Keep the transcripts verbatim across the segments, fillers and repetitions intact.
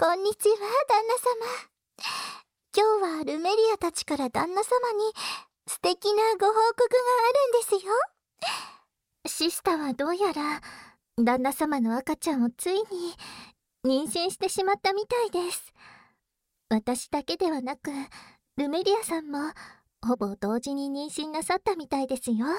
こんにちは、旦那様。今日はルメリアたちから旦那様に素敵なご報告があるんですよ。シスタはどうやら旦那様の赤ちゃんをついに妊娠してしまったみたいです。私だけではなくルメリアさんもほぼ同時に妊娠なさったみたいですよ。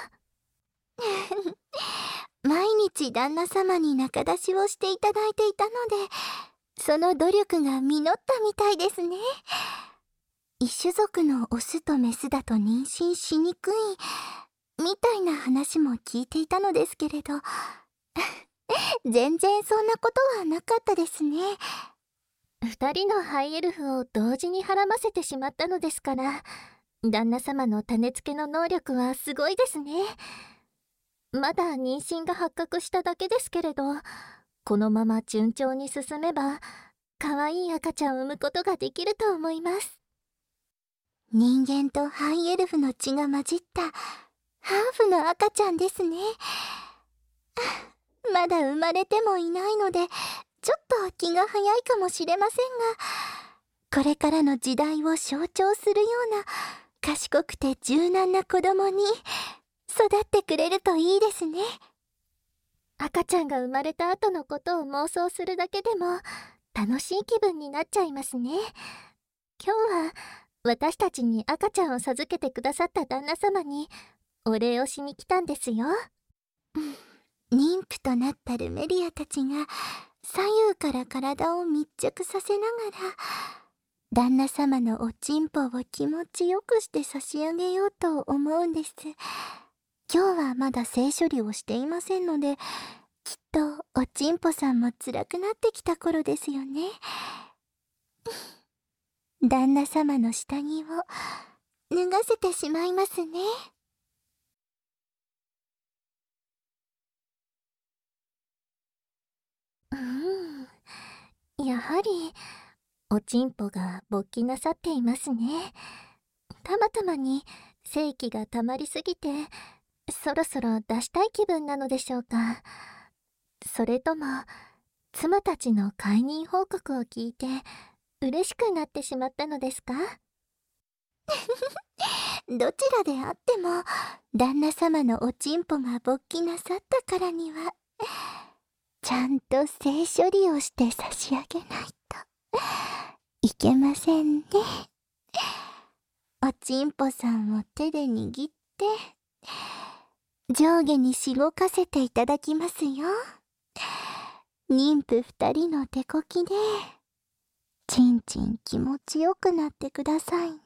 毎日旦那様に仲出しをしていただいていたので、その努力が実ったみたいですね。一種族のオスとメスだと妊娠しにくいみたいな話も聞いていたのですけれど全然そんなことはなかったですね。二人のハイエルフを同時にはらませてしまったのですから、旦那様の種付けの能力はすごいですね。まだ妊娠が発覚しただけですけれど、このまま順調に進めば可愛い赤ちゃんを産むことができると思います。人間とハイエルフの血が混じったハーフの赤ちゃんですね。まだ生まれてもいないのでちょっと気が早いかもしれませんが、これからの時代を象徴するような賢くて柔軟な子供に育ってくれるといいですね。赤ちゃんが生まれた後のことを妄想するだけでも楽しい気分になっちゃいますね。今日は私たちに赤ちゃんを授けてくださった旦那様にお礼をしに来たんですよ。妊婦となったルメリアたちが左右から体を密着させながら旦那様のおちんぽを気持ちよくして差し上げようと思うんです。今日はまだ性処理をしていませんので、きっとおちんぽさんも辛くなってきた頃ですよね。旦那様の下着を脱がせてしまいますね。うん、やはりおちんぽが勃起なさっていますね。たまたまに精気がたまりすぎてそろそろ出したい気分なのでしょうか。それとも妻たちの解任報告を聞いて嬉しくなってしまったのですか？どちらであっても旦那様のおちんぽが勃起なさったからにはちゃんと性処理をして差し上げないといけませんね。おちんぽさんを手で握って上下にしごかせていただきますよ。妊婦二人の手こきでちんちん気持ちよくなってくださいね。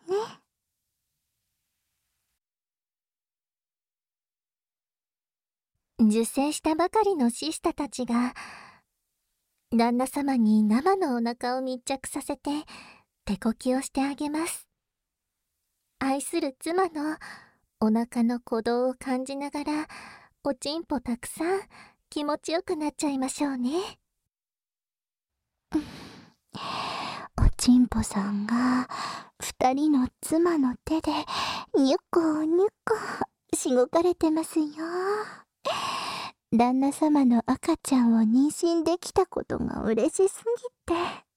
受精したばかりのシスタたちが旦那様に生のお腹を密着させて手こきをしてあげます。愛する妻のお腹の鼓動を感じながらおちんぽたくさん気持ちよくなっちゃいましょうね。おちんぽさんが二人の妻の手でニュコニュコしごかれてますよ。旦那様の赤ちゃんを妊娠できたことが嬉しすぎて、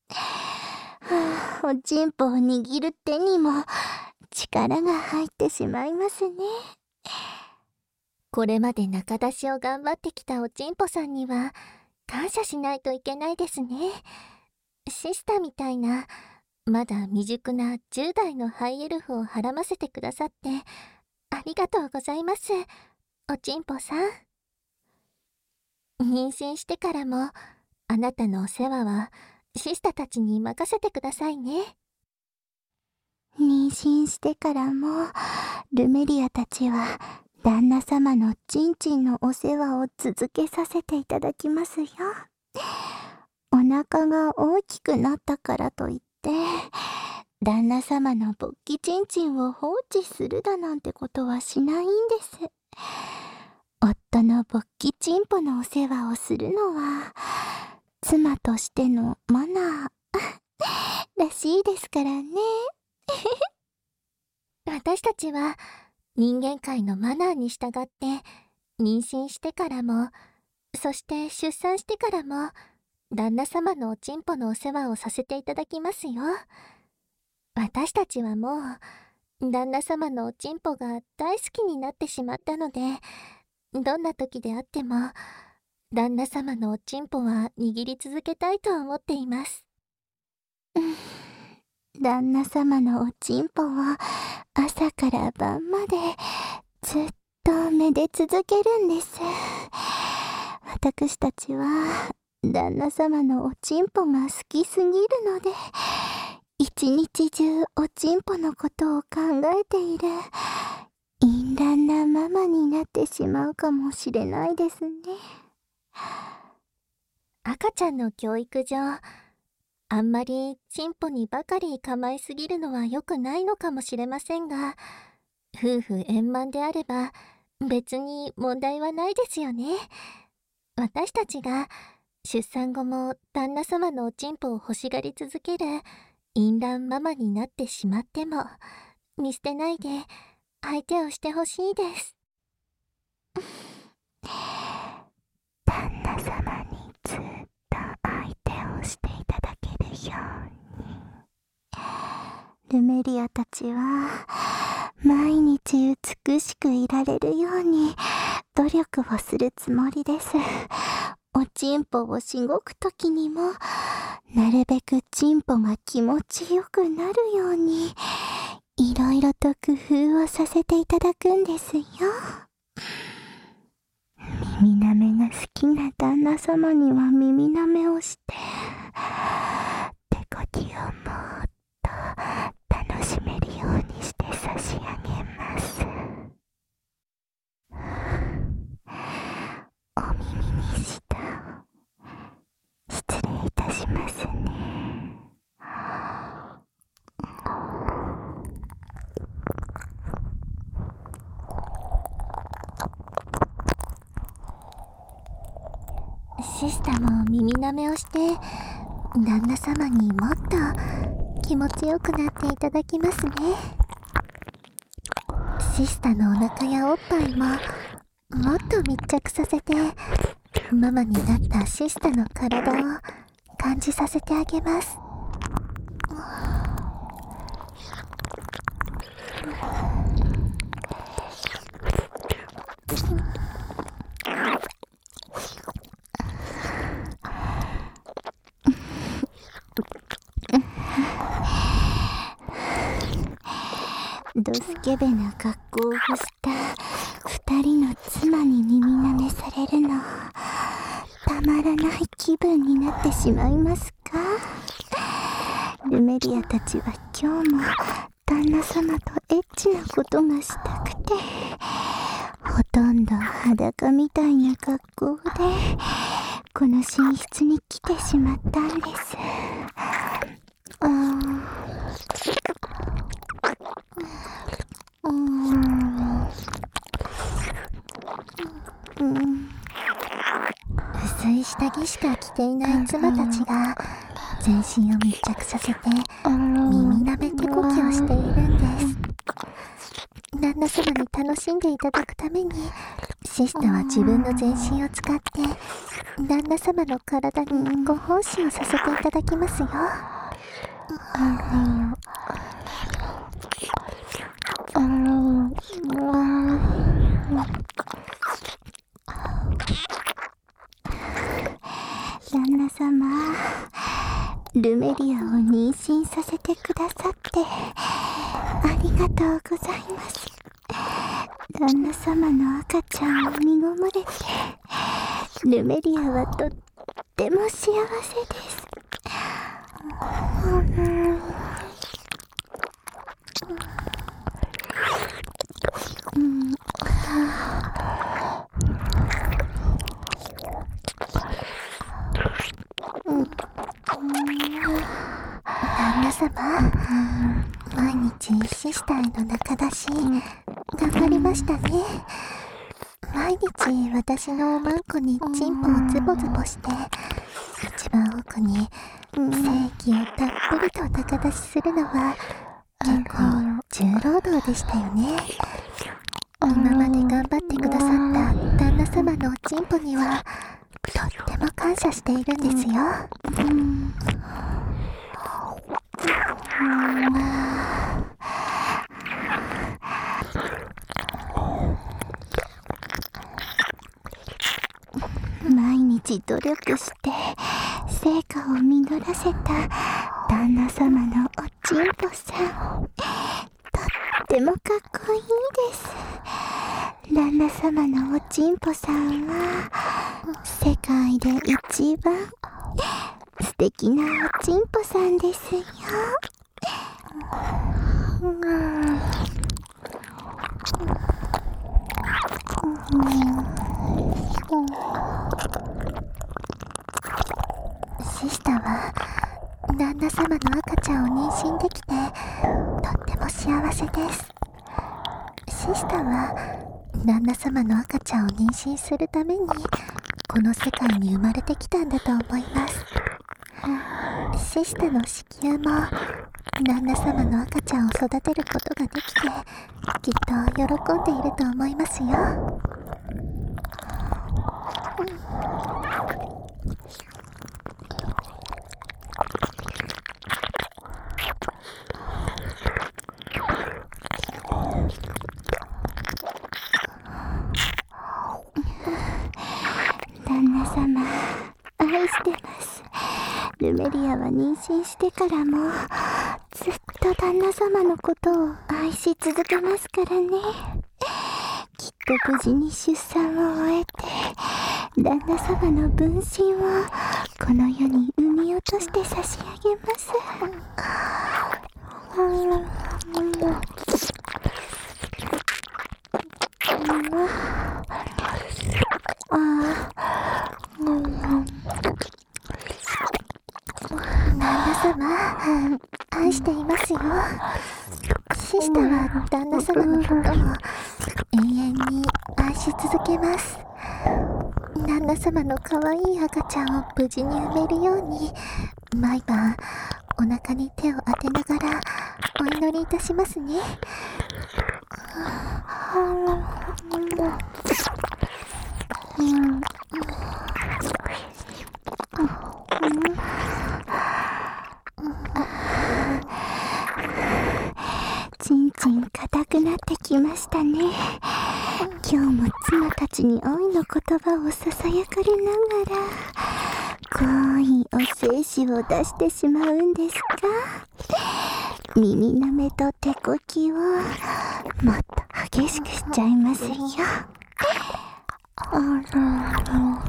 はあ、おちんぽを握る手にも力が入ってしまいますね。これまで仲出しを頑張ってきたおちんぽさんには感謝しないといけないですね。シスターみたいなまだ未熟なじゅう代のハイエルフをはらませてくださってありがとうございます、おちんぽさん。妊娠してからもあなたのお世話はシスタたちに任せてくださいね。妊娠してからもルメリアたちは旦那様のちんちんのお世話を続けさせていただきますよ。お腹が大きくなったからといって旦那様の勃起ちんちんを放置するだなんてことはしないんです。夫の勃起ちんぽのお世話をするのは妻としてのマナーらしいですからね。私たちは人間界のマナーに従って妊娠してからもそして出産してからも旦那様のおちんぽのお世話をさせていただきますよ。私たちはもう旦那様のおちんぽが大好きになってしまったので、どんな時であっても旦那様のおちんぽは握り続けたいと思っています。旦那様のおちんぽを朝から晩までずっとめで続けるんです。私たちは旦那様のおちんぽが好きすぎるので、一日中おちんぽのことを考えている淫乱なママになってしまうかもしれないですね。赤ちゃんの教育上、あんまりチンポにばかり構いすぎるのは良くないのかもしれませんが、夫婦円満であれば別に問題はないですよね。私たちが出産後も旦那様のおちんぽを欲しがり続ける淫乱ママになってしまっても、見捨てないで相手をしてほしいです。旦那様にずっと相手をしていただけるように、ルメリアたちは毎日美しくいられるように努力をするつもりです。おちんぽをしごくときにも、なるべくちんぽが気持ちよくなるように、いろいろと工夫をさせていただくんですよ。耳なめが好きな旦那様には耳なめをして、手こきをもっと楽しめるようにして差し上げます。お耳にした。失礼いたしますね。シスタも耳なめをして旦那様にもっと気持ちよくなっていただきますね。シスタのお腹やおっぱいももっと密着させて、ママになったシスタの体を感じさせてあげます。ドスケベな格好をした二人の妻に耳なめされるの、たまらない気分になってしまいますか？ルメリアたちは今日も旦那様とエッチなことがしたくて、ほとんど裸みたいな格好でこの寝室に来てしまったんです。あーうーんうん薄い下着しか着ていない妻たちが全身を密着させて耳なめ手こきをしているんです。旦那様に楽しんでいただくために、シスタは自分の全身を使って旦那様の体にご奉仕をさせていただきますよ。旦那様、ルメリアを妊娠させてくださってありがとうございます。旦那様の赤ちゃんを身ごもれて、ルメリアはとっても幸せです。うん旦那様、毎日シスターへの仲出し頑張りましたね。毎日私のおまんこにチンポをズボズボして、一番奥に精液をたっぷりと仲出しするのは結構重労働でしたよね。今まで頑張ってくださった旦那様のおチンポにはとっても感謝しているんですよ。うん、毎日努力して成果を実らせた旦那様のおちんぽさん、とってもかっこいいです。旦那様のおちんぽさんは世界で一番素敵なおちんぽさんですよ。シスタは旦那様の赤ちゃんを妊娠できてとっても幸せです。シスタは旦那様の赤ちゃんを妊娠するためにこの世界に生まれてきたんだと思います。シスタの子宮も旦那様の赤ちゃんを育てることができてきっと喜んでいると思いますよ。旦那様、愛してます。ルメリアは妊娠してからもずっと旦那様のことを愛し続けますからね。きっと無事に出産を終えて旦那様の分身をこの世に産み落として差し上げます。旦那様、愛していますよ。シスタは旦那様のことを永遠に愛し続けます。旦那様の可愛い赤ちゃんを無事に産めるように毎晩お腹に手を当てながらお祈りいたしますね。ちんちん硬くなってきましたね。今日も妻たちに愛の言葉をささやかれながら濃いお精子を出してしまうんですが、耳なめと手こきをもっと激しくしちゃいますよ。あら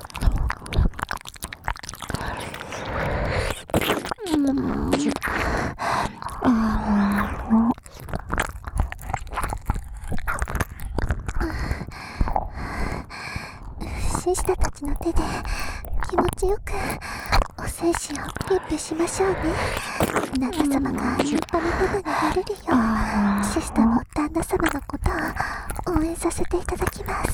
シスタたちの手で気持ちよくお精子をピュッピュしましょうね。旦那様が立派なママになれるようシスタも旦那様のことを応援させていただきます。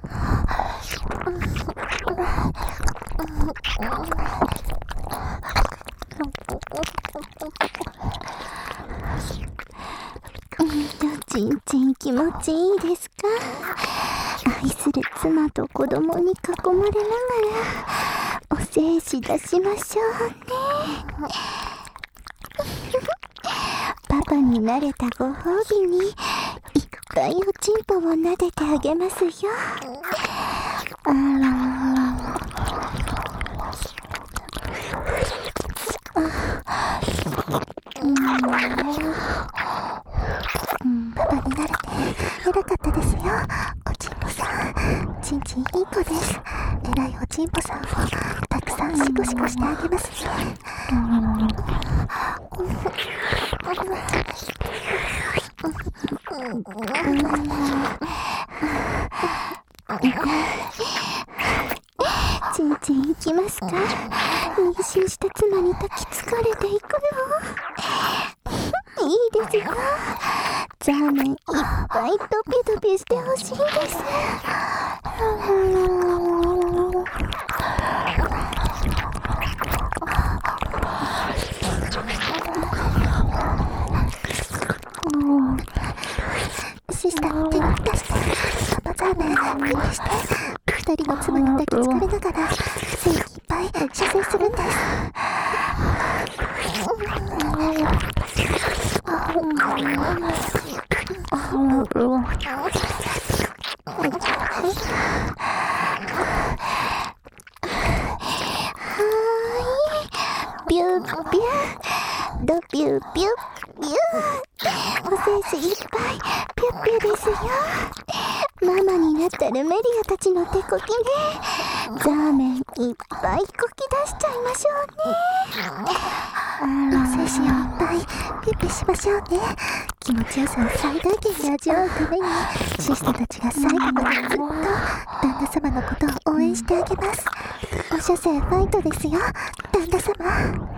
ちんちん気持ちいいですか？愛する妻と子供に囲まれながらお精子出しましょうね。パパになれたご褒美にいっぱいおちんぽを撫でてあげますよ。あらうん、パパになれて偉かったですよ。おちんぽさん、ちんちんいい子です。偉いおちんぽさんをたくさんシコシコしてあげますね。ちんちん行きますか？妊娠した妻に抱きつかれていくの？いいですよ。ザーメンいっぱいドピドピしてほしいです。シスター手に出してパパザーメン手にして口二人の妻に抱きつかれながら精一杯射精するんです。ビュービュードビュービュービュー、お精子いっぱいピュッピュですよ。ママになったルメリアたちの手こきでザーメンいっぱいこき出しちゃいましょうね。お精子をいっぱいピュッピュしましょうね。気持ちよさを最大限に味わうためにシスタたちが最後までずっと旦那様のことを応援してあげます。お射精ファイトですよ、旦那様。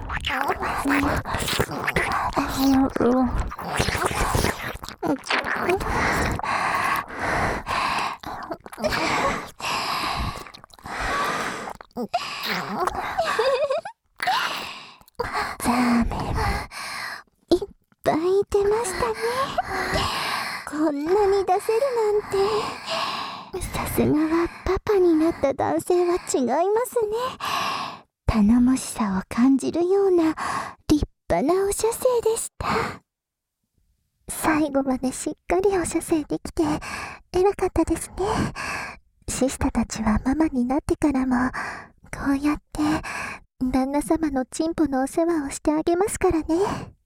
ザーメンいっぱい出ましたね。こんなに出せるなんて。さすがはパパになった男性は違いますね。頼もしさを感じるような立派なお射精でした。最後までしっかりお射精できて偉かったですね。シスタたちはママになってからもこうやって旦那様のチンポのお世話をしてあげますからね。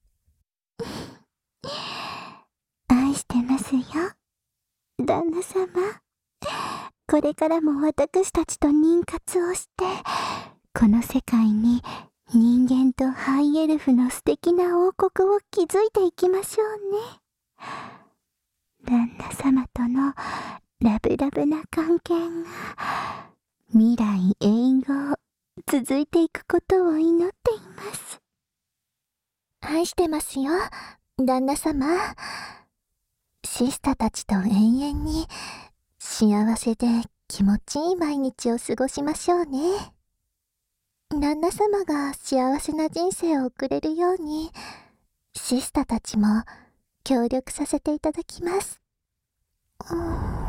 愛してますよ、旦那様。これからも私たちと妊活をしてこの世界に人間とハイエルフの素敵な王国を築いていきましょうね。旦那様とのラブラブな関係が未来永劫続いていくことを祈っています。愛してますよ、旦那様。シスタたちと永遠に幸せで気持ちいい毎日を過ごしましょうね。旦那様が幸せな人生を送れるようにシスタたちも協力させていただきます。うん